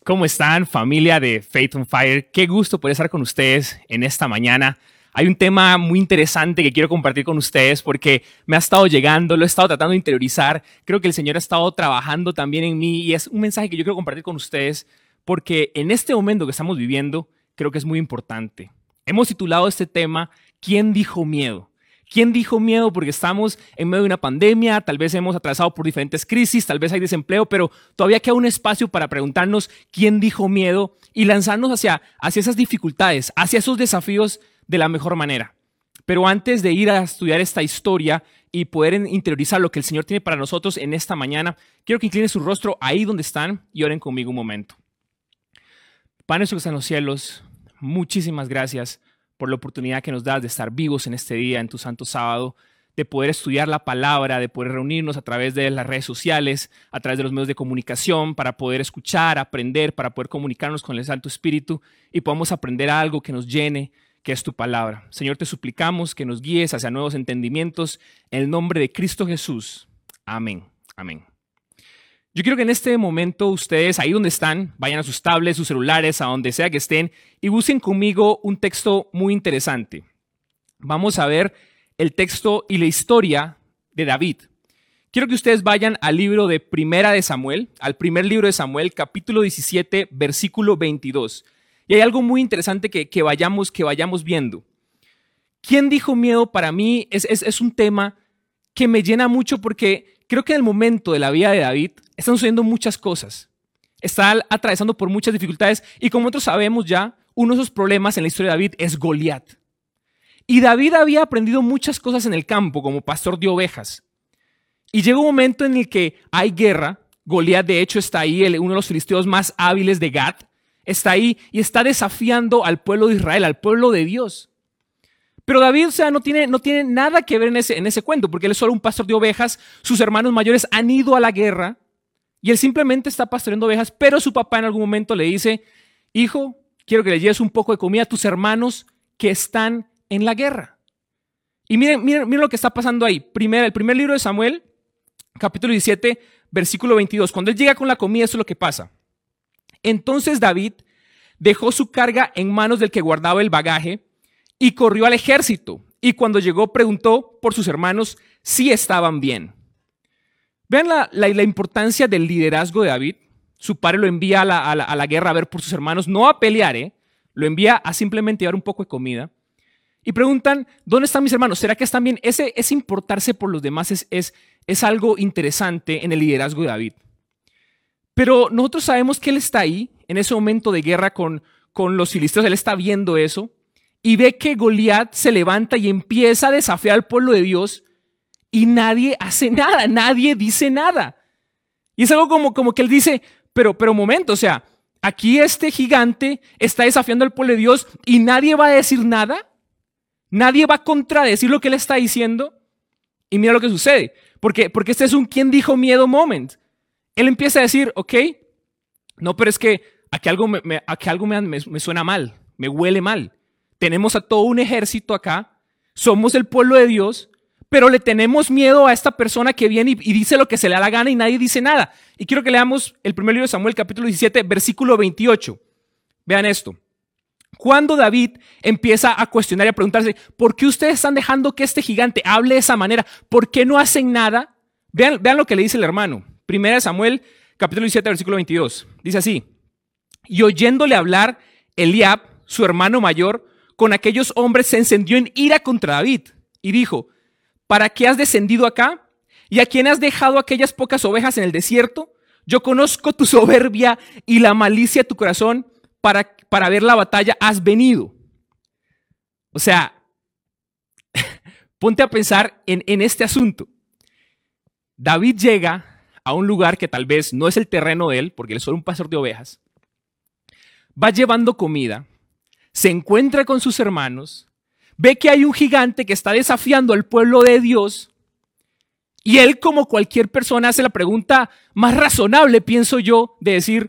¿Cómo están, familia de Faith on Fire? Qué gusto poder estar con ustedes en esta mañana. Hay un tema muy interesante que quiero compartir con ustedes porque me ha estado llegando, lo he estado tratando de interiorizar. Creo que el Señor ha estado trabajando también en mí y es un mensaje que yo quiero compartir con ustedes porque en este momento que estamos viviendo creo que es muy importante. Hemos titulado este tema ¿Quién dijo miedo? ¿Quién dijo miedo? Porque estamos en medio de una pandemia, tal vez hemos atravesado por diferentes crisis, tal vez hay desempleo, pero todavía queda un espacio para preguntarnos ¿quién dijo miedo? Y lanzarnos hacia esas dificultades, hacia esos desafíos de la mejor manera. Pero antes de ir a estudiar esta historia y poder interiorizar lo que el Señor tiene para nosotros en esta mañana, quiero que inclinen su rostro ahí donde están y oren conmigo un momento. Padre nuestro que está en los cielos, muchísimas gracias por la oportunidad que nos das de estar vivos en este día, en tu santo sábado, de poder estudiar la palabra, de poder reunirnos a través de las redes sociales, a través de los medios de comunicación, para poder escuchar, aprender, para poder comunicarnos con el Santo Espíritu y podamos aprender algo que nos llene, que es tu palabra. Señor, te suplicamos que nos guíes hacia nuevos entendimientos en el nombre de Cristo Jesús. Amén. Amén. Yo quiero que en este momento ustedes, ahí donde están, vayan a sus tablets, sus celulares, a donde sea que estén, y busquen conmigo un texto muy interesante. Vamos a ver el texto y la historia de David. Quiero que ustedes vayan al libro de Primera de Samuel, al primer libro de Samuel, capítulo 17, versículo 22. Y hay algo muy interesante que vayamos viendo. ¿Quién dijo miedo? Para mí es un tema que me llena mucho porque creo que en el momento de la vida de David están sucediendo muchas cosas. Está atravesando por muchas dificultades y como nosotros sabemos ya, uno de esos problemas en la historia de David es Goliat. Y David había aprendido muchas cosas en el campo como pastor de ovejas. Y llega un momento en el que hay guerra. Goliat de hecho está ahí, uno de los filisteos más hábiles de Gat. Está ahí y está desafiando al pueblo de Israel, al pueblo de Dios. Pero David, no tiene nada que ver en ese cuento, porque él es solo un pastor de ovejas. Sus hermanos mayores han ido a la guerra y él simplemente está pastoreando ovejas, pero su papá en algún momento le dice, hijo, quiero que le lleves un poco de comida a tus hermanos que están en la guerra. Y miren lo que está pasando ahí. El primer libro de Samuel, capítulo 17, versículo 22. Cuando él llega con la comida, eso es lo que pasa. Entonces David dejó su carga en manos del que guardaba el bagaje y corrió al ejército. Y cuando llegó preguntó por sus hermanos si estaban bien. Vean la importancia del liderazgo de David. Su padre lo envía a la guerra a ver por sus hermanos, no a pelear, lo envía a simplemente llevar un poco de comida. Y preguntan, ¿dónde están mis hermanos? ¿Será que están bien? Ese importarse por los demás es algo interesante en el liderazgo de David. Pero nosotros sabemos que él está ahí, en ese momento de guerra con los filisteos, él está viendo eso y ve que Goliat se levanta y empieza a desafiar al pueblo de Dios y nadie hace nada, nadie dice nada. Y es algo como que él dice, pero un momento, o sea, aquí este gigante está desafiando al pueblo de Dios y nadie va a decir nada, nadie va a contradecir lo que él está diciendo. Y mira lo que sucede, porque este es un ¿quién dijo miedo moment? Él empieza a decir, ok, no, pero es que aquí algo me suena mal, me huele mal. Tenemos a todo un ejército acá, somos el pueblo de Dios, pero le tenemos miedo a esta persona que viene y dice lo que se le da la gana y nadie dice nada. Y quiero que leamos el primer libro de Samuel, capítulo 17, versículo 28. Vean esto. Cuando David empieza a cuestionar y a preguntarse, ¿por qué ustedes están dejando que este gigante hable de esa manera? ¿Por qué no hacen nada? Vean lo que le dice el hermano. Primera de Samuel, capítulo 17, versículo 22. Dice así, y oyéndole hablar, Eliab, su hermano mayor, con aquellos hombres se encendió en ira contra David y dijo, ¿para qué has descendido acá? ¿Y a quién has dejado aquellas pocas ovejas en el desierto? Yo conozco tu soberbia y la malicia de tu corazón, para ver la batalla has venido. O sea, ponte a pensar en este asunto. David llega a un lugar que tal vez no es el terreno de él, porque él es solo un pastor de ovejas. Va llevando comida, se encuentra con sus hermanos, ve que hay un gigante que está desafiando al pueblo de Dios y él, como cualquier persona, hace la pregunta más razonable, pienso yo, de decir,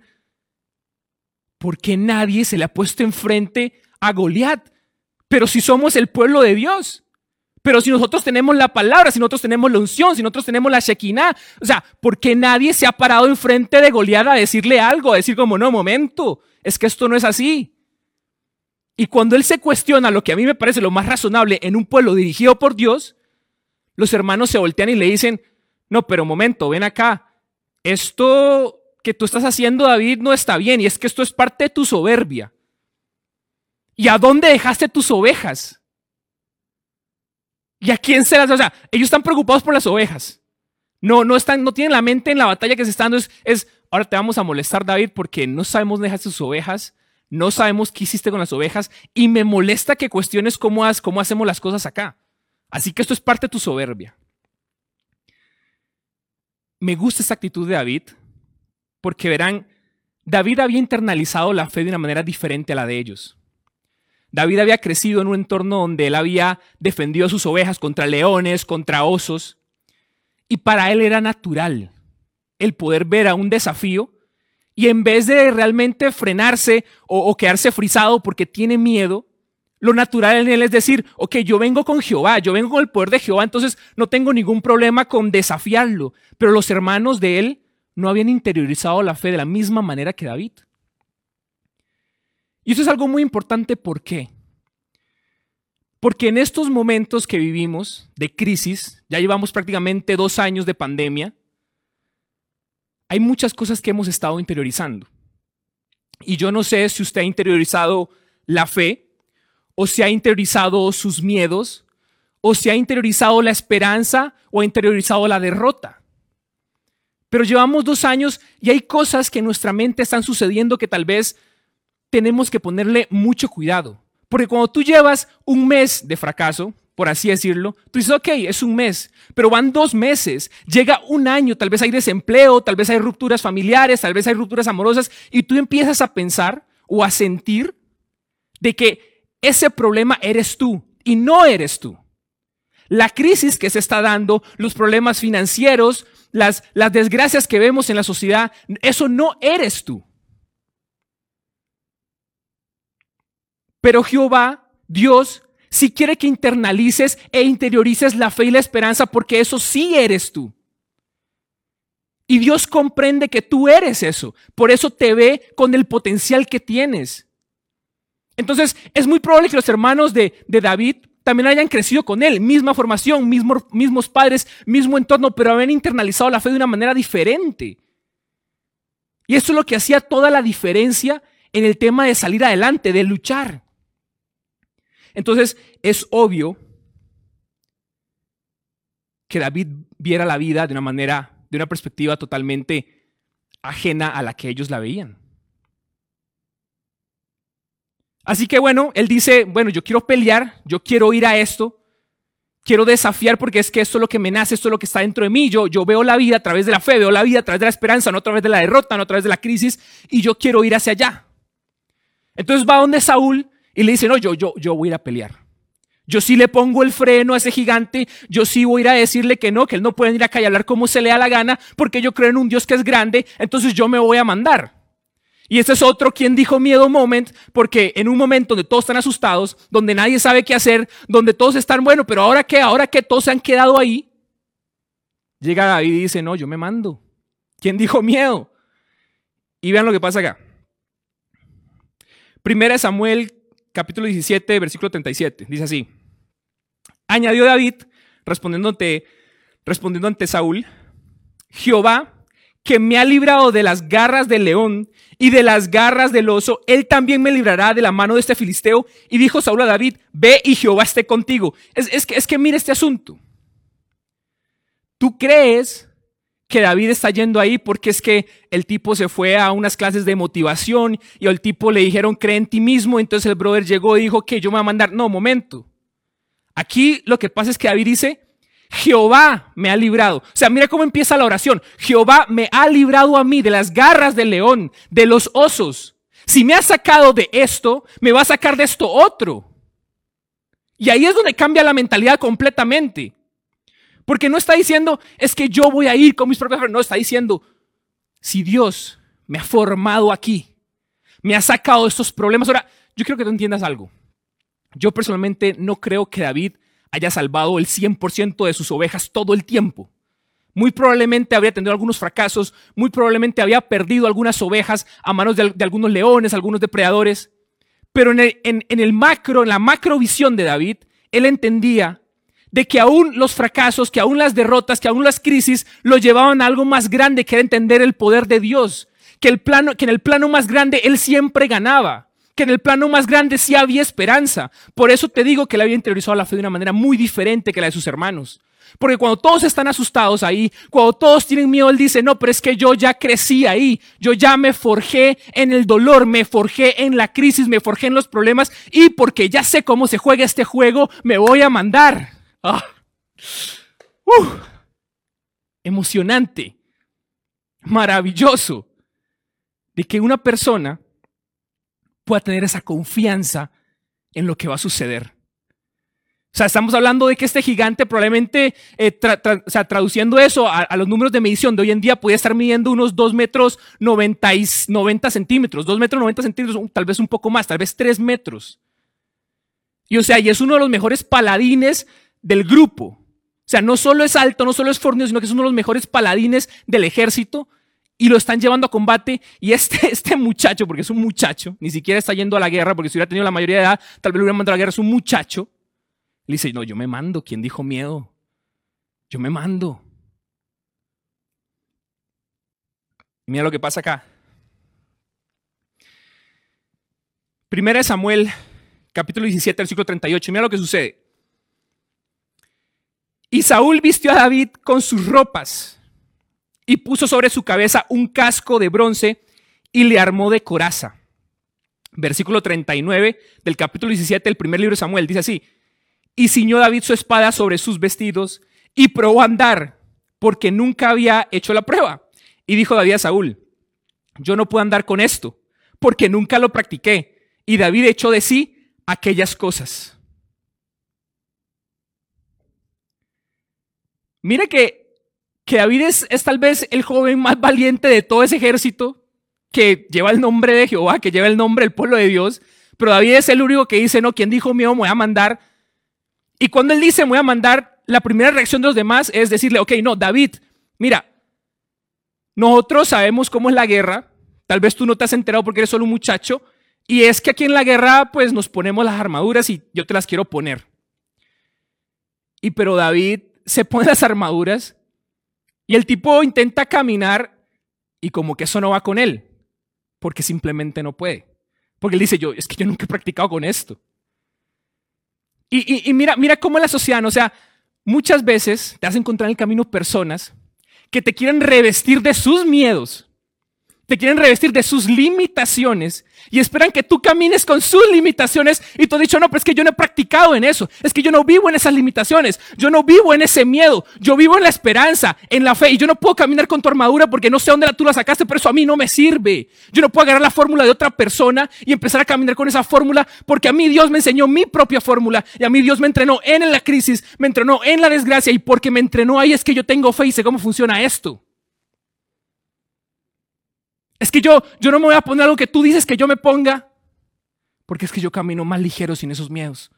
¿por qué nadie se le ha puesto enfrente a Goliat? Pero si somos el pueblo de Dios, Pero si nosotros tenemos la palabra, si nosotros tenemos la unción, si nosotros tenemos la Shekinah, o sea, ¿por qué nadie se ha parado enfrente de Goliat a decirle algo? A decir como, no, momento, es que esto no es así. Y cuando él se cuestiona lo que a mí me parece lo más razonable en un pueblo dirigido por Dios, los hermanos se voltean y le dicen, no, pero momento, ven acá, esto que tú estás haciendo, David, no está bien, y es que esto es parte de tu soberbia. ¿Y a dónde dejaste tus ovejas? ¿Y a quién se las? O sea, ellos están preocupados por las ovejas. No tienen la mente en la batalla que se está dando. Ahora te vamos a molestar, David, porque no sabemos dónde dejaste tus ovejas, no sabemos qué hiciste con las ovejas, y me molesta que cuestiones cómo hacemos las cosas acá. Así que esto es parte de tu soberbia. Me gusta esta actitud de David, porque verán, David había internalizado la fe de una manera diferente a la de ellos. David había crecido en un entorno donde él había defendido a sus ovejas contra leones, contra osos, y para él era natural el poder ver a un desafío y en vez de realmente frenarse o quedarse frisado porque tiene miedo, lo natural en él es decir, ok, yo vengo con Jehová, yo vengo con el poder de Jehová, entonces no tengo ningún problema con desafiarlo. Pero los hermanos de él no habían interiorizado la fe de la misma manera que David. Y eso es algo muy importante, ¿por qué? Porque en estos momentos que vivimos de crisis, ya llevamos prácticamente 2 años de pandemia, hay muchas cosas que hemos estado interiorizando. Y yo no sé si usted ha interiorizado la fe, o si ha interiorizado sus miedos, o si ha interiorizado la esperanza, o ha interiorizado la derrota. Pero llevamos 2 años y hay cosas que en nuestra mente están sucediendo que tal vez tenemos que ponerle mucho cuidado. Porque cuando tú llevas un mes de fracaso, por así decirlo, tú dices, ok, es un mes, pero van 2 meses, llega un año, tal vez hay desempleo, tal vez hay rupturas familiares, tal vez hay rupturas amorosas, y tú empiezas a pensar o a sentir de que ese problema eres tú y no eres tú. La crisis que se está dando, los problemas financieros, las desgracias que vemos en la sociedad, eso no eres tú. Pero Jehová, Dios, sí quiere que internalices e interiorices la fe y la esperanza porque eso sí eres tú. Y Dios comprende que tú eres eso. Por eso te ve con el potencial que tienes. Entonces, es muy probable que los hermanos de David también hayan crecido con él. Misma formación, mismos padres, mismo entorno, pero habían internalizado la fe de una manera diferente. Y eso es lo que hacía toda la diferencia en el tema de salir adelante, de luchar. Entonces, es obvio que David viera la vida de una perspectiva totalmente ajena a la que ellos la veían. Así que bueno, él dice, bueno, yo quiero pelear, yo quiero ir a esto, quiero desafiar porque es que esto es lo que me nace, esto es lo que está dentro de mí. Yo veo la vida a través de la fe, veo la vida a través de la esperanza, no a través de la derrota, no a través de la crisis, y yo quiero ir hacia allá. Entonces va donde Saúl y le dice, no, yo voy a ir a pelear. Yo sí le pongo el freno a ese gigante, yo sí voy a ir a decirle que él no puede ir acá y hablar como se le da la gana, porque yo creo en un Dios que es grande, entonces yo me voy a mandar. Y este es otro quien dijo miedo moment, porque en un momento donde todos están asustados, donde nadie sabe qué hacer, donde todos están, bueno, pero ahora qué todos se han quedado ahí, llega David y dice, no, yo me mando. ¿Quién dijo miedo? Y vean lo que pasa acá. 1 Samuel, capítulo 17, versículo 37, dice así. Añadió David, respondiendo ante Saúl, Jehová, que me ha librado de las garras del león y de las garras del oso, él también me librará de la mano de este filisteo. Y dijo Saúl a David, ve y Jehová esté contigo. Es que mira este asunto. ¿Tú crees que David está yendo ahí porque es que el tipo se fue a unas clases de motivación y al tipo le dijeron cree en ti mismo? Entonces el brother llegó y dijo que yo me voy a mandar. No, momento. Aquí lo que pasa es que David dice, Jehová me ha librado. O sea, mira cómo empieza la oración. Jehová me ha librado a mí de las garras del león, de los osos. Si me ha sacado de esto, me va a sacar de esto otro. Y ahí es donde cambia la mentalidad completamente. Porque no está diciendo, es que yo voy a ir con mis propias fuerzas. No, está diciendo, si Dios me ha formado aquí, me ha sacado de estos problemas. Ahora, yo quiero que tú entiendas algo. Yo personalmente no creo que David haya salvado el 100% de sus ovejas todo el tiempo. Muy probablemente habría tenido algunos fracasos, muy probablemente había perdido algunas ovejas a manos de algunos leones, algunos depredadores. Pero en la macrovisión de David, él entendía de que aún los fracasos, que aún las derrotas, que aún las crisis lo llevaban a algo más grande, que era entender el poder de Dios. Que en el plano más grande él siempre ganaba. Que en el plano más grande sí había esperanza. Por eso te digo que él había interiorizado la fe de una manera muy diferente que la de sus hermanos. Porque cuando todos están asustados ahí, cuando todos tienen miedo, él dice, no, pero es que yo ya crecí ahí, yo ya me forjé en el dolor, me forjé en la crisis, me forjé en los problemas y porque ya sé cómo se juega este juego, me voy a mandar. Emocionante, maravilloso, de que una persona pueda tener esa confianza en lo que va a suceder. O sea, estamos hablando de que este gigante probablemente, traduciendo eso a los números de medición de hoy en día, podía estar midiendo unos 2 metros 90 centímetros, 2 metros 90 centímetros, tal vez un poco más, tal vez 3 metros. Y es uno de los mejores paladines del grupo. O sea, no solo es alto, no solo es fornido, sino que es uno de los mejores paladines del ejército y lo están llevando a combate. Y este muchacho, porque es un muchacho, ni siquiera está yendo a la guerra, porque si hubiera tenido la mayoría de edad, tal vez lo hubieran mandado a la guerra, es un muchacho. Le dice, no, yo me mando. ¿Quién dijo miedo? Yo me mando. Mira lo que pasa acá. Primera de Samuel, capítulo 17, versículo 38. Mira lo que sucede. Y Saúl vistió a David con sus ropas y puso sobre su cabeza un casco de bronce y le armó de coraza. Versículo 39 del capítulo 17 del primer libro de Samuel. Dice así. Y ciñó David su espada sobre sus vestidos y probó a andar, porque nunca había hecho la prueba. Y dijo David a Saúl, yo no puedo andar con esto, porque nunca lo practiqué. Y David echó de sí aquellas cosas. Mira que David es tal vez el joven más valiente de todo ese ejército que lleva el nombre de Jehová, que lleva el nombre del pueblo de Dios. Pero David es el único que dice, no, ¿quién dijo mío? Me voy a mandar. Y cuando él dice, me voy a mandar, la primera reacción de los demás es decirle, ok, no, David, mira, nosotros sabemos cómo es la guerra, tal vez tú no te has enterado porque eres solo un muchacho, y es que aquí en la guerra pues nos ponemos las armaduras y yo te las quiero poner. Pero David se pone las armaduras y el tipo intenta caminar y como que eso no va con él, porque simplemente no puede. Porque él dice, es que yo nunca he practicado con esto. Y mira cómo la sociedad, o sea, muchas veces te vas a encontrar en el camino personas que te quieren revestir de sus miedos, te quieren revestir de sus limitaciones y esperan que tú camines con sus limitaciones y tú has dicho, no, pero es que yo no he practicado en eso, es que yo no vivo en esas limitaciones, yo no vivo en ese miedo, yo vivo en la esperanza, en la fe y yo no puedo caminar con tu armadura porque no sé dónde tú la sacaste, pero eso a mí no me sirve. Yo no puedo agarrar la fórmula de otra persona y empezar a caminar con esa fórmula porque a mí Dios me enseñó mi propia fórmula y a mí Dios me entrenó en la crisis, me entrenó en la desgracia y porque me entrenó ahí es que yo tengo fe y sé cómo funciona esto. Es que yo no me voy a poner algo que tú dices que yo me ponga, porque es que yo camino más ligero sin esos miedos.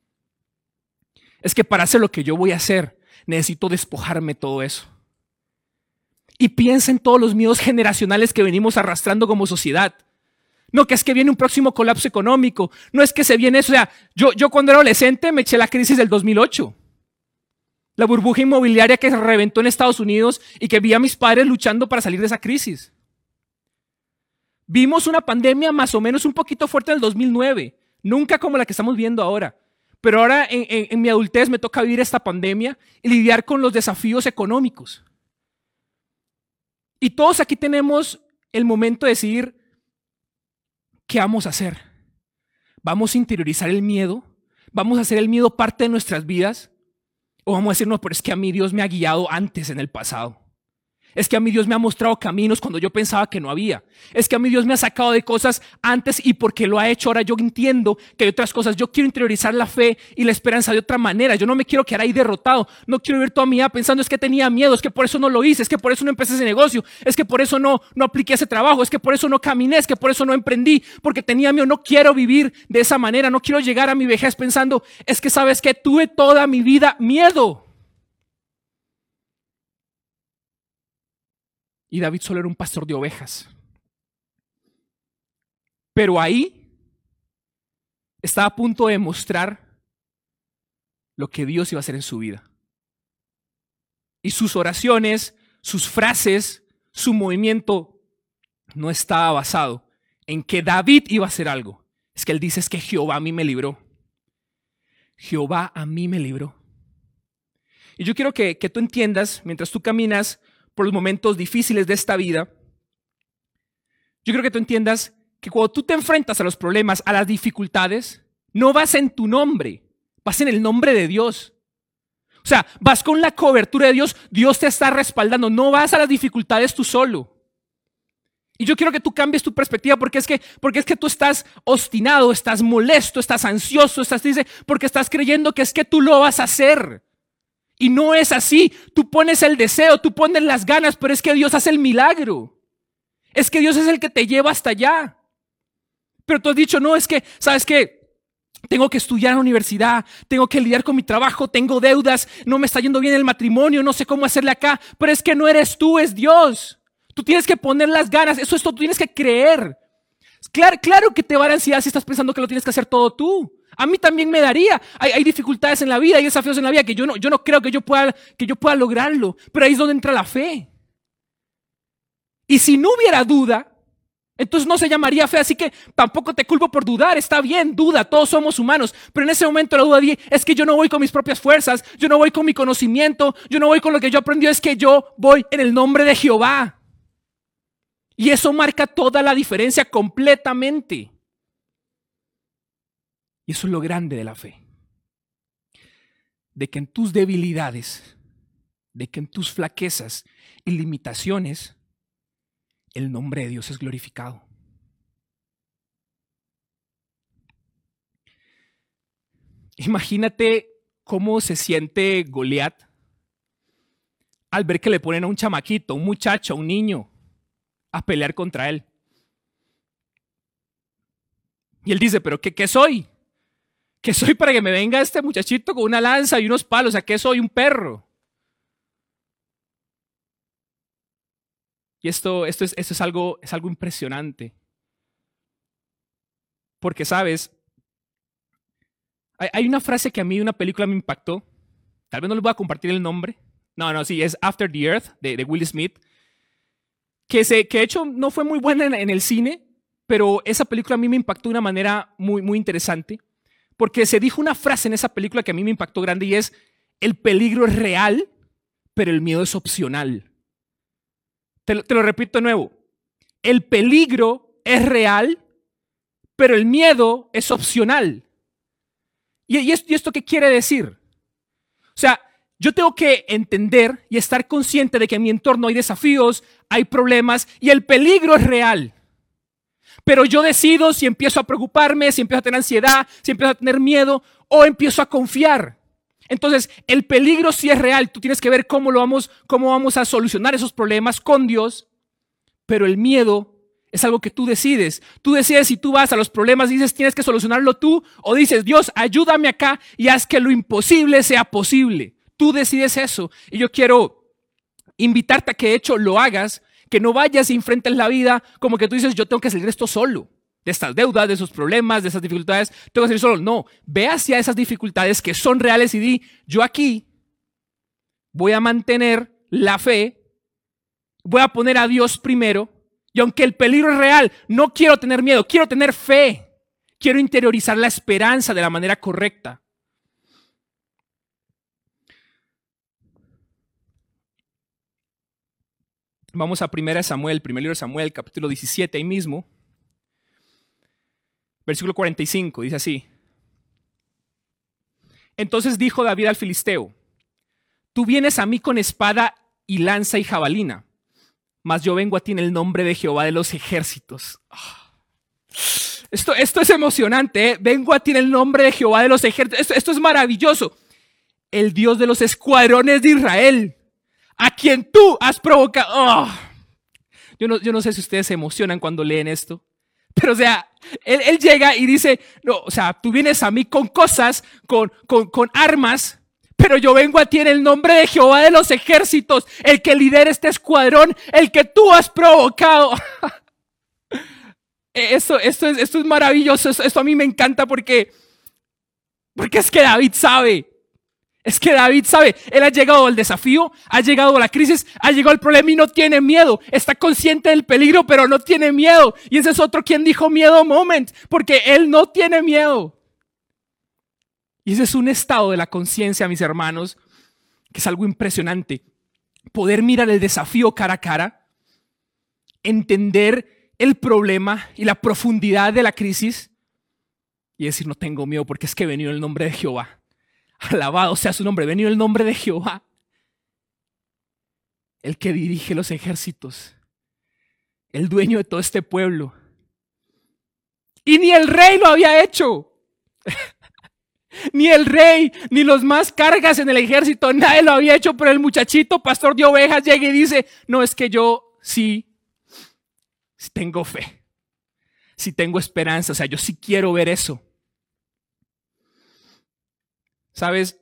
Es que para hacer lo que yo voy a hacer, necesito despojarme de todo eso. Y piensa en todos los miedos generacionales que venimos arrastrando como sociedad. No, que es que viene un próximo colapso económico. No es que se viene eso. O sea, yo cuando era adolescente me eché la crisis del 2008. La burbuja inmobiliaria que se reventó en Estados Unidos y que vi a mis padres luchando para salir de esa crisis. Vimos una pandemia más o menos un poquito fuerte en el 2009, nunca como la que estamos viendo ahora. Pero ahora en mi adultez me toca vivir esta pandemia y lidiar con los desafíos económicos. Y todos aquí tenemos el momento de decidir qué vamos a hacer. ¿Vamos a interiorizar el miedo? ¿Vamos a hacer el miedo parte de nuestras vidas? ¿O vamos a decir, no, pero es que a mí Dios me ha guiado antes en el pasado? Es que a mí Dios me ha mostrado caminos cuando yo pensaba que no había. Es que a mí Dios me ha sacado de cosas antes y porque lo ha hecho ahora yo entiendo que hay otras cosas. Yo quiero interiorizar la fe y la esperanza de otra manera. Yo no me quiero quedar ahí derrotado. No quiero vivir toda mi vida pensando es que tenía miedo, es que por eso no lo hice, es que por eso no empecé ese negocio, es que por eso no apliqué ese trabajo, es que por eso no caminé, es que por eso no emprendí, porque tenía miedo. No quiero vivir de esa manera. No quiero llegar a mi vejez pensando es que sabes que tuve toda mi vida miedo. Y David solo era un pastor de ovejas. Pero ahí estaba a punto de mostrar lo que Dios iba a hacer en su vida. Y sus oraciones, sus frases, su movimiento no estaba basado en que David iba a hacer algo. Es que él dice es que Jehová a mí me libró. Jehová a mí me libró. Y yo quiero que tú entiendas, mientras tú caminas por los momentos difíciles de esta vida, yo quiero que tú entiendas que cuando tú te enfrentas a los problemas, a las dificultades, no vas en tu nombre, vas en el nombre de Dios. O sea, vas con la cobertura de Dios, Dios te está respaldando, no vas a las dificultades tú solo. Y yo quiero que tú cambies tu perspectiva porque es que tú estás obstinado, estás molesto, estás ansioso, estás triste, porque estás creyendo que es que tú lo vas a hacer. Y no es así. Tú pones el deseo, tú pones las ganas, pero es que Dios hace el milagro. Es que Dios es el que te lleva hasta allá. Pero tú has dicho, no, es que, ¿sabes qué? Tengo que estudiar en la universidad, tengo que lidiar con mi trabajo, tengo deudas, no me está yendo bien el matrimonio, no sé cómo hacerle acá. Pero es que no eres tú, es Dios. Tú tienes que poner las ganas, eso es todo, tú tienes que creer. Claro que te va a dar ansiedad si estás pensando que lo tienes que hacer todo tú. A mí también me daría. Hay dificultades en la vida, hay desafíos en la vida que yo no creo que yo pueda lograrlo. Pero ahí es donde entra la fe. Y si no hubiera duda, entonces no se llamaría fe. Así que tampoco te culpo por dudar. Está bien, duda, todos somos humanos. Pero en ese momento la duda es que yo no voy con mis propias fuerzas, yo no voy con mi conocimiento, yo no voy con lo que yo aprendí, es que yo voy en el nombre de Jehová. Y eso marca toda la diferencia completamente. Y eso es lo grande de la fe. De que en tus debilidades, de que en tus flaquezas y limitaciones, el nombre de Dios es glorificado. Imagínate cómo se siente Goliat al ver que le ponen a un chamaquito, un muchacho, un niño, a pelear contra él. Y él dice, ¿pero qué soy? ¿Qué soy para que me venga este muchachito con una lanza y unos palos? ¿A qué soy? Un perro. Y esto es algo impresionante. Porque, ¿sabes? Hay una frase que a mí de una película me impactó. Tal vez no les voy a compartir el nombre. Sí, es After the Earth, de Will Smith. Que de hecho no fue muy buena en el cine, pero esa película a mí me impactó de una manera muy, muy interesante. Porque se dijo una frase en esa película que a mí me impactó grande y es, el peligro es real, pero el miedo es opcional. Te lo repito de nuevo. El peligro es real, pero el miedo es opcional. ¿Y esto qué quiere decir? O sea, yo tengo que entender y estar consciente de que en mi entorno hay desafíos, hay problemas y el peligro es real. Pero yo decido si empiezo a preocuparme, si empiezo a tener ansiedad, si empiezo a tener miedo o empiezo a confiar. Entonces, el peligro sí es real. Tú tienes que ver cómo vamos a solucionar esos problemas con Dios. Pero el miedo es algo que tú decides. Tú decides si tú vas a los problemas y dices tienes que solucionarlo tú o dices Dios, ayúdame acá y haz que lo imposible sea posible. Tú decides eso. Y yo quiero invitarte a que de hecho lo hagas, que no vayas y enfrentes la vida como que tú dices yo tengo que salir de esto solo. De estas deudas, de esos problemas, de esas dificultades, tengo que salir solo. No, ve hacia esas dificultades que son reales y di, yo aquí voy a mantener la fe, voy a poner a Dios primero y aunque el peligro es real, no quiero tener miedo, quiero tener fe, quiero interiorizar la esperanza de la manera correcta. Vamos a 1 Samuel, primer libro de Samuel, capítulo 17, ahí mismo. Versículo 45, dice así. Entonces dijo David al filisteo, tú vienes a mí con espada y lanza y jabalina, mas yo vengo a ti en el nombre de Jehová de los ejércitos. Esto es emocionante, ¿eh? Vengo a ti en el nombre de Jehová de los ejércitos. Esto es maravilloso. El Dios de los escuadrones de Israel, a quien tú has provocado. Yo no sé si ustedes se emocionan cuando leen esto. Pero, o sea, él llega y dice, no, o sea, tú vienes a mí con cosas, con armas, pero yo vengo a ti en el nombre de Jehová de los ejércitos, el que lidera este escuadrón, el que tú has provocado. Esto es maravilloso, esto a mí me encanta porque es que David sabe. Es que David sabe, él ha llegado al desafío, ha llegado a la crisis, ha llegado al problema y no tiene miedo. Está consciente del peligro, pero no tiene miedo. Y ese es otro quien dijo miedo moment, porque él no tiene miedo. Y ese es un estado de la conciencia, mis hermanos, que es algo impresionante. Poder mirar el desafío cara a cara, entender el problema y la profundidad de la crisis y decir, no tengo miedo porque es que he venido en el nombre de Jehová. Alabado sea su nombre, venido el nombre de Jehová, el que dirige los ejércitos, el dueño de todo este pueblo. Y ni el rey lo había hecho. Ni el rey, ni los más cargas en el ejército, nadie lo había hecho, pero el muchachito pastor de ovejas llega y dice, no, es que yo sí tengo fe, sí tengo esperanza, o sea, yo sí quiero ver eso. ¿Sabes?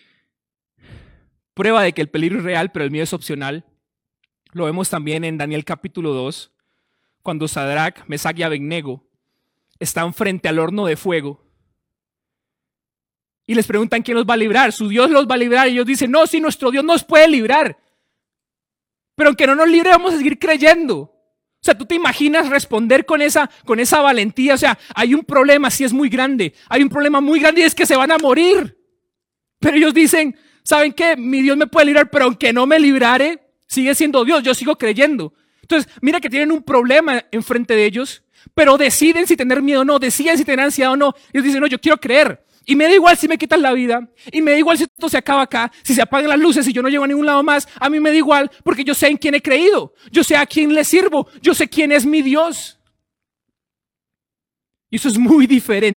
Prueba de que el peligro es real, pero el miedo es opcional. Lo vemos también en Daniel capítulo 2, cuando Sadrach, Mesach y Abednego están frente al horno de fuego. Y les preguntan quién los va a librar. Su Dios los va a librar. Y ellos dicen, no, sí, nuestro Dios nos puede librar. Pero aunque no nos libre, vamos a seguir creyendo. O sea, ¿tú te imaginas responder con esa valentía? O sea, hay un problema, sí es muy grande. Hay un problema muy grande y es que se van a morir. Pero ellos dicen, ¿saben qué? Mi Dios me puede librar, pero aunque no me librare, sigue siendo Dios, yo sigo creyendo. Entonces, mira que tienen un problema enfrente de ellos, pero deciden si tener miedo o no, deciden si tener ansiedad o no. Ellos dicen, no, yo quiero creer. Y me da igual si me quitan la vida, y me da igual si esto se acaba acá, si se apagan las luces y yo no llego a ningún lado más, a mí me da igual porque yo sé en quién he creído, yo sé a quién le sirvo, yo sé quién es mi Dios. Y eso es muy diferente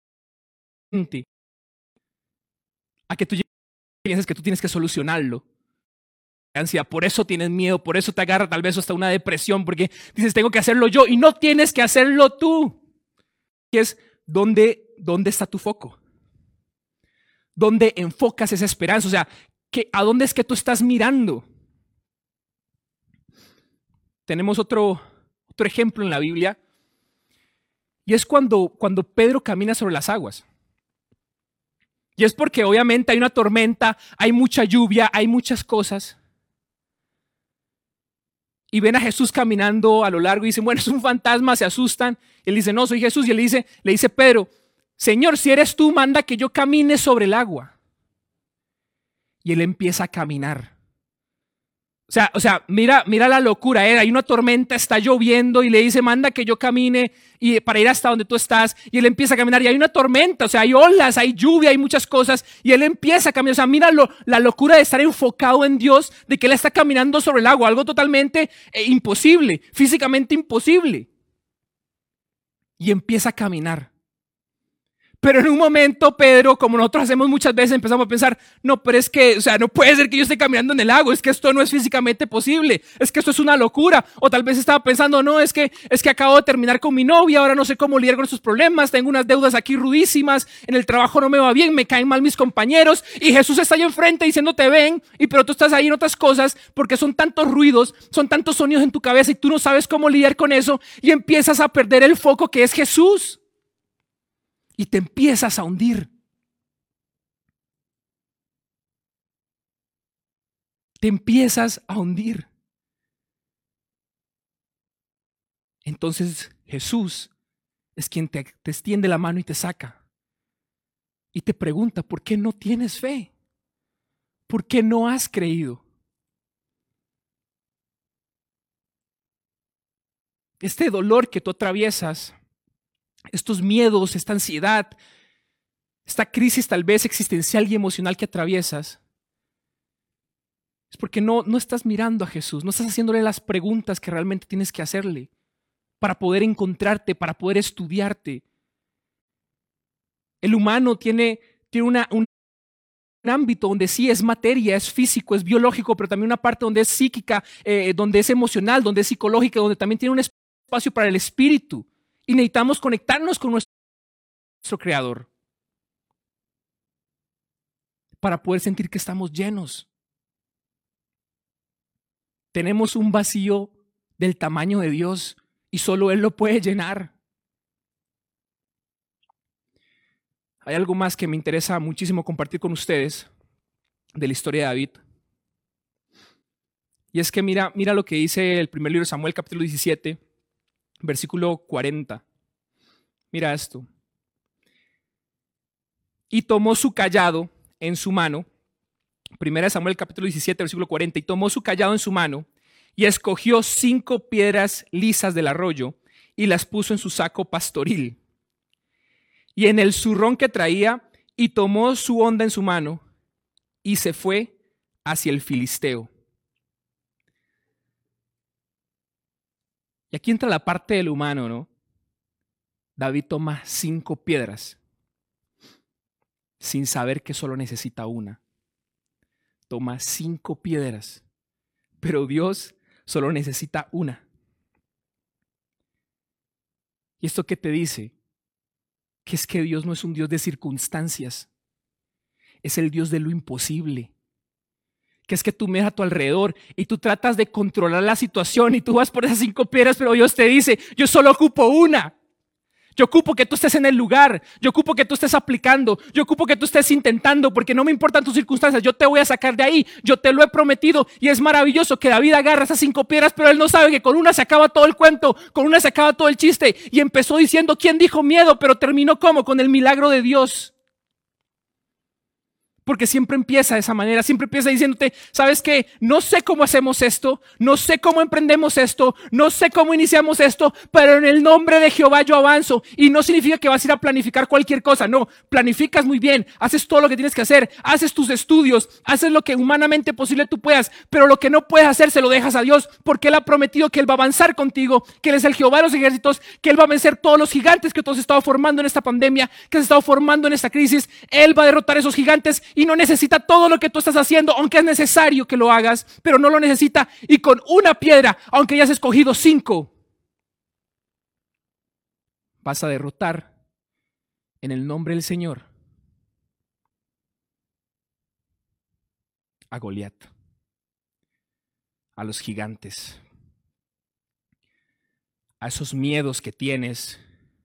a que tú piensas que tú tienes que solucionarlo. Ansiedad, por eso tienes miedo, por eso te agarra tal vez hasta una depresión, porque dices, tengo que hacerlo yo, y no tienes que hacerlo tú. Y es, ¿dónde está tu foco? ¿Dónde enfocas esa esperanza? O sea, ¿a dónde es que tú estás mirando? Tenemos otro ejemplo en la Biblia, y es cuando Pedro camina sobre las aguas. Y es porque obviamente hay una tormenta, hay mucha lluvia, hay muchas cosas. Y ven a Jesús caminando a lo largo y dicen, bueno, es un fantasma, se asustan. Y él dice, no, soy Jesús. Y él le dice Pedro, Señor, si eres tú, manda que yo camine sobre el agua. Y él empieza a caminar. O sea, mira la locura, hay una tormenta, está lloviendo y le dice, manda que yo camine y para ir hasta donde tú estás. Y él empieza a caminar y hay una tormenta, o sea, hay olas, hay lluvia, hay muchas cosas. Y él empieza a caminar, o sea, mira la locura de estar enfocado en Dios, de que él está caminando sobre el agua, algo totalmente imposible, físicamente imposible. Y empieza a caminar. Pero en un momento, Pedro, como nosotros hacemos muchas veces, empezamos a pensar, no, pero es que, o sea, no puede ser que yo esté caminando en el lago, es que esto no es físicamente posible, es que esto es una locura. O tal vez estaba pensando, no, es que acabo de terminar con mi novia, ahora no sé cómo lidiar con estos problemas, tengo unas deudas aquí rudísimas, en el trabajo no me va bien, me caen mal mis compañeros, y Jesús está ahí enfrente diciéndote ven, pero tú estás ahí en otras cosas, porque son tantos ruidos, son tantos sonidos en tu cabeza, y tú no sabes cómo lidiar con eso, y empiezas a perder el foco que es Jesús. Y te empiezas a hundir. Te empiezas a hundir. Entonces Jesús es quien te extiende la mano y te saca. Y te pregunta, ¿por qué no tienes fe? ¿Por qué no has creído? Este dolor que tú atraviesas, estos miedos, esta ansiedad, esta crisis tal vez existencial y emocional que atraviesas, es porque no estás mirando a Jesús, no estás haciéndole las preguntas que realmente tienes que hacerle para poder encontrarte, para poder estudiarte. El humano tiene un ámbito donde sí es materia, es físico, es biológico, pero también una parte donde es psíquica, donde es emocional, donde es psicológica, donde también tiene un espacio para el espíritu. Y necesitamos conectarnos con nuestro Creador para poder sentir que estamos llenos. Tenemos un vacío del tamaño de Dios y solo Él lo puede llenar. Hay algo más que me interesa muchísimo compartir con ustedes de la historia de David. Y es que mira lo que dice el primer libro de Samuel, capítulo 17, versículo 40. Mira esto. Y tomó su cayado en su mano. Primera de Samuel, capítulo 17, versículo 40. Y tomó su cayado en su mano y escogió 5 piedras lisas del arroyo y las puso en su saco pastoril. Y en el zurrón que traía, y tomó su honda en su mano y se fue hacia el filisteo. Y aquí entra la parte del humano, ¿no? David toma 5 piedras sin saber que solo necesita una. Toma 5 piedras, pero Dios solo necesita una. ¿Y esto qué te dice? Que es que Dios no es un Dios de circunstancias, es el Dios de lo imposible. Que es que tú miras a tu alrededor y tú tratas de controlar la situación y tú vas por esas 5 piedras, pero Dios te dice, yo solo ocupo una. Yo ocupo que tú estés en el lugar, yo ocupo que tú estés aplicando, yo ocupo que tú estés intentando, porque no me importan tus circunstancias, yo te voy a sacar de ahí, yo te lo he prometido. Y es maravilloso que David agarra esas 5 piedras, pero él no sabe que con una se acaba todo el cuento, con una se acaba todo el chiste. Y empezó diciendo, ¿quién dijo miedo? Pero terminó ¿cómo? Con el milagro de Dios. Porque siempre empieza de esa manera, siempre empieza diciéndote, ¿sabes qué? No sé cómo hacemos esto, no sé cómo emprendemos esto, no sé cómo iniciamos esto, pero en el nombre de Jehová yo avanzo. Y no significa que vas a ir a planificar cualquier cosa, no, planificas muy bien, haces todo lo que tienes que hacer, haces tus estudios, haces lo que humanamente posible tú puedas, pero lo que no puedes hacer se lo dejas a Dios, porque Él ha prometido que Él va a avanzar contigo, que Él es el Jehová de los ejércitos, que Él va a vencer todos los gigantes que tú has estado formando en esta pandemia, que has estado formando en esta crisis. Él va a derrotar esos gigantes y no necesita todo lo que tú estás haciendo, aunque es necesario que lo hagas, pero no lo necesita. Y con una piedra, aunque ya has escogido 5, vas a derrotar en el nombre del Señor a Goliat, a los gigantes, a esos miedos que tienes.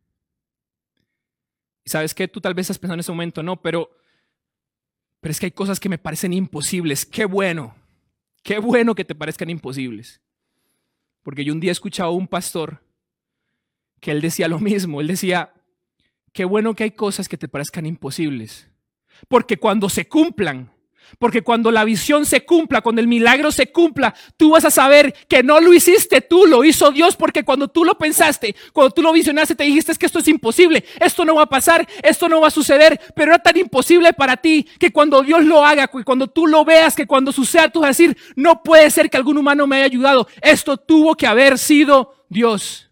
Y sabes que tú tal vez estás pensando en ese momento, no, pero es que hay cosas que me parecen imposibles. Qué bueno que te parezcan imposibles. Porque yo un día escuchaba a un pastor que él decía lo mismo. Él decía, qué bueno que hay cosas que te parezcan imposibles. Porque cuando se cumplan, porque cuando la visión se cumpla, cuando el milagro se cumpla, tú vas a saber que no lo hiciste tú, lo hizo Dios, porque cuando tú lo pensaste, cuando tú lo visionaste, te dijiste es que esto es imposible, esto no va a pasar, esto no va a suceder, pero era tan imposible para ti que cuando Dios lo haga, que cuando tú lo veas, que cuando suceda, tú vas a decir, no puede ser que algún humano me haya ayudado, esto tuvo que haber sido Dios.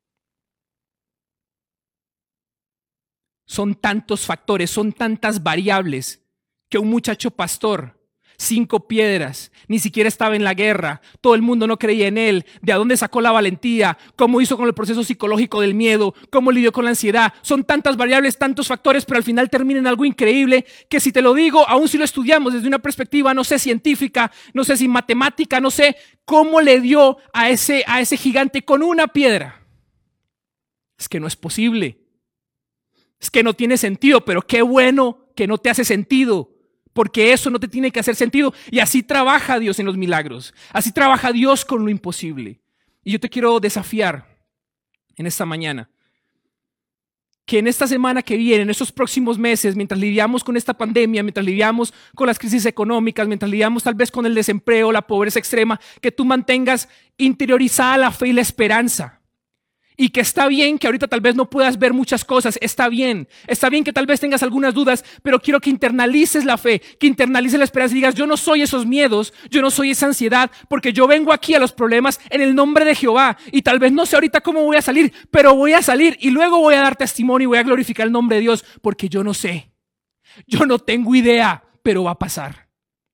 Son tantos factores, son tantas variables que un muchacho pastor, 5 piedras, ni siquiera estaba en la guerra, todo el mundo no creía en él, de a dónde sacó la valentía, cómo hizo con el proceso psicológico del miedo, cómo lidió con la ansiedad. Son tantas variables, tantos factores, pero al final termina en algo increíble que si te lo digo, aún si lo estudiamos desde una perspectiva, no sé, científica, no sé si matemática, no sé cómo le dio a ese gigante con una piedra. Es que no es posible. Es que no tiene sentido, pero qué bueno que no te hace sentido, porque eso no te tiene que hacer sentido. Y así trabaja Dios en los milagros, así trabaja Dios con lo imposible. Y yo te quiero desafiar en esta mañana, que en esta semana que viene, en estos próximos meses, mientras lidiamos con esta pandemia, mientras lidiamos con las crisis económicas, mientras lidiamos tal vez con el desempleo, la pobreza extrema, que tú mantengas interiorizada la fe y la esperanza. Y que está bien que ahorita tal vez no puedas ver muchas cosas, está bien que tal vez tengas algunas dudas, pero quiero que internalices la fe, que internalices la esperanza y digas, yo no soy esos miedos, yo no soy esa ansiedad, porque yo vengo aquí a los problemas en el nombre de Jehová y tal vez no sé ahorita cómo voy a salir, pero voy a salir y luego voy a dar testimonio y voy a glorificar el nombre de Dios, porque yo no sé, yo no tengo idea, pero va a pasar.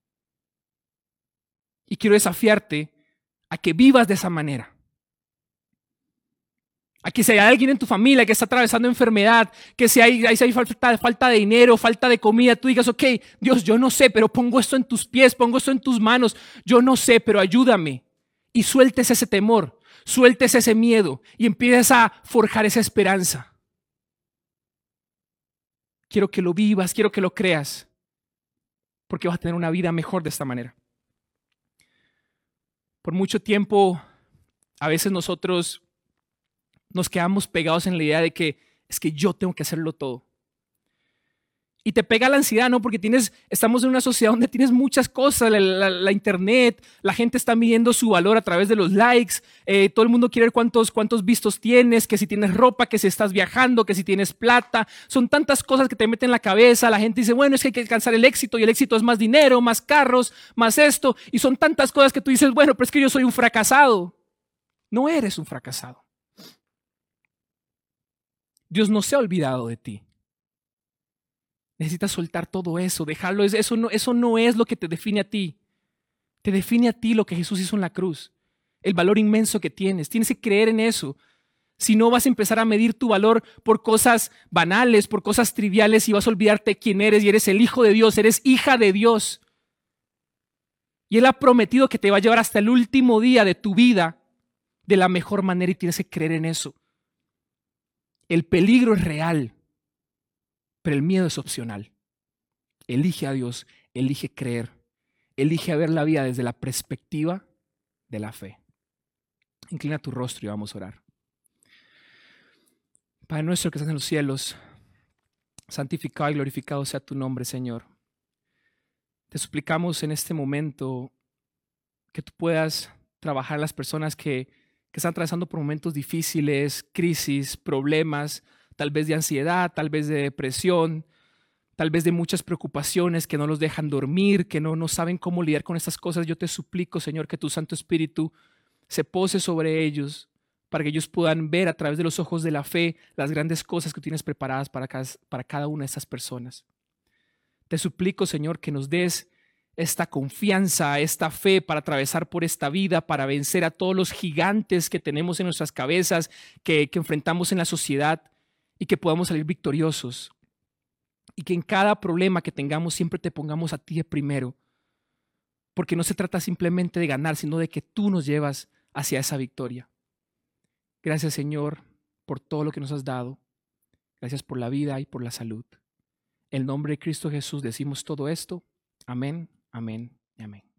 Y quiero desafiarte a que vivas de esa manera. A que si hay alguien en tu familia que está atravesando enfermedad, que si hay falta de dinero, falta de comida, tú digas, ok, Dios, yo no sé, pero pongo esto en tus pies, pongo esto en tus manos, yo no sé, pero ayúdame. Y sueltes ese temor, sueltes ese miedo y empieces a forjar esa esperanza. Quiero que lo vivas, quiero que lo creas, porque vas a tener una vida mejor de esta manera. Por mucho tiempo, a veces nosotros nos quedamos pegados en la idea de que es que yo tengo que hacerlo todo. Y te pega la ansiedad, ¿no? Porque estamos en una sociedad donde tienes muchas cosas, la internet, la gente está midiendo su valor a través de los likes, todo el mundo quiere ver cuántos vistos tienes, que si tienes ropa, que si estás viajando, que si tienes plata. Son tantas cosas que te meten en la cabeza. La gente dice, bueno, es que hay que alcanzar el éxito y el éxito es más dinero, más carros, más esto. Y son tantas cosas que tú dices, bueno, pero es que yo soy un fracasado. No eres un fracasado. Dios no se ha olvidado de ti. Necesitas soltar todo eso, dejarlo. Eso no es lo que te define a ti. Te define a ti lo que Jesús hizo en la cruz. El valor inmenso que tienes. Tienes que creer en eso. Si no, vas a empezar a medir tu valor por cosas banales, por cosas triviales y vas a olvidarte quién eres y eres el hijo de Dios, eres hija de Dios. Y Él ha prometido que te va a llevar hasta el último día de tu vida de la mejor manera y tienes que creer en eso. El peligro es real, pero el miedo es opcional. Elige a Dios, elige creer, elige ver la vida desde la perspectiva de la fe. Inclina tu rostro y vamos a orar. Padre nuestro que estás en los cielos, santificado y glorificado sea tu nombre, Señor. Te suplicamos en este momento que tú puedas trabajar a las personas que están atravesando por momentos difíciles, crisis, problemas, tal vez de ansiedad, tal vez de depresión, tal vez de muchas preocupaciones que no los dejan dormir, que no saben cómo lidiar con estas cosas. Yo te suplico, Señor, que tu Santo Espíritu se pose sobre ellos para que ellos puedan ver a través de los ojos de la fe las grandes cosas que tienes preparadas para cada una de estas personas. Te suplico, Señor, que nos des esta confianza, esta fe para atravesar por esta vida, para vencer a todos los gigantes que tenemos en nuestras cabezas, que enfrentamos en la sociedad y que podamos salir victoriosos. Y que en cada problema que tengamos siempre te pongamos a ti de primero, porque no se trata simplemente de ganar, sino de que tú nos llevas hacia esa victoria. Gracias, Señor, por todo lo que nos has dado. Gracias por la vida y por la salud. En el nombre de Cristo Jesús decimos todo esto. Amén, amén y amén.